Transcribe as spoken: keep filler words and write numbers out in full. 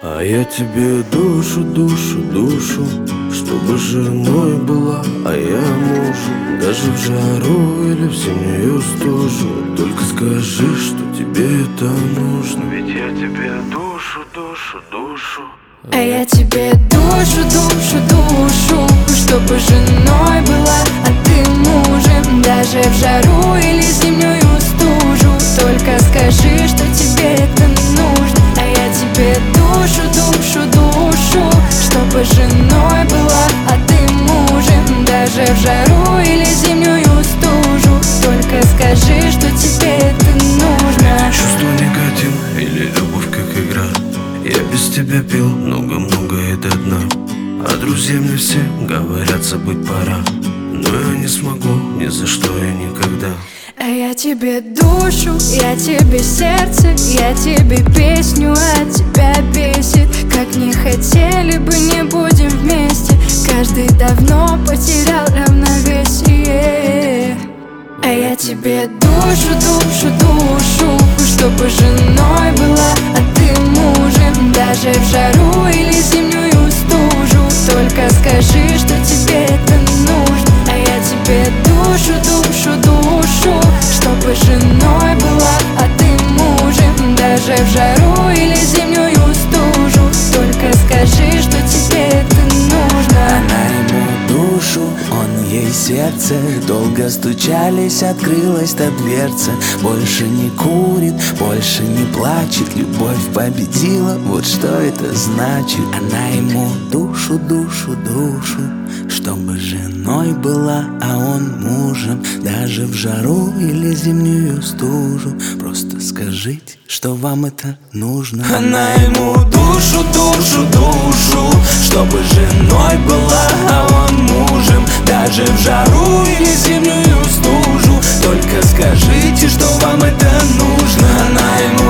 А я тебе душу, душу, душу, чтобы женой была, а я мужем. Даже в жару или в зимнюю стужу. Только скажи, что тебе это нужно. Ведь я тебе душу, душу, душу. А я тебе душу, душу, душу, чтобы женой была, а ты мужем. Даже в жару или зимнюю стужу. Только скажи, что тебе это нужно. А я тебе душу, душу, душу, чтобы женой была, а ты мужем. Даже в жару или зимнюю стужу. Только скажи, что тебе это нужно. Чувство никотин или любовь как игра. Я без тебя пил много-много и до дна. А друзья мне все говорят, забыть пора. Но я не смогу ни за что и никогда. А я тебе душу, я тебе сердце, я тебе песню, от тебя бесит. Как не хотели бы, не будем вместе. Каждый давно потерял равновесие. А я тебе душу, душу, душу, чтобы женой была, а ты мужем. Даже в жару или зимнюю стужу. Только скажи, что тебе это нужно. А я тебе душу, душу, душу, чтобы женой была, а ты мужем. Даже в жару или зимнюю стужу. Только скажи, что тебе это нужно. Она ему душу, он ей сердце. Долго стучались, открылась та дверца. Больше не курит, больше не плачет. Любовь победила, вот что это значит. Она ему душу, душу, душу, чтобы женой была, а он мужем. Даже в жару или зимнюю стужу. Просто скажите, что вам это нужно. Она ему душу, душу, душу, чтобы женой была, а он мужем. Даже в жару или зимнюю стужу. Только скажите, что вам это нужно. Она ему